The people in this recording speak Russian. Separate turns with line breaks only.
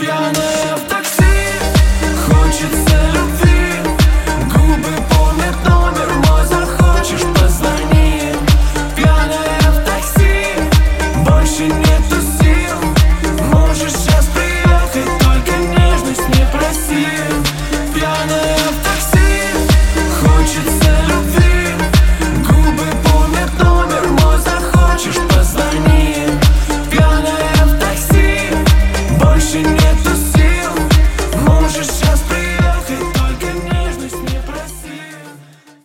Пьяная в такси, хочется любви. Губы помнят номер мой, захочешь позвони. Пьяная в такси, больше нету сил. Можешь сейчас приехать, только нежность не проси. Пьяная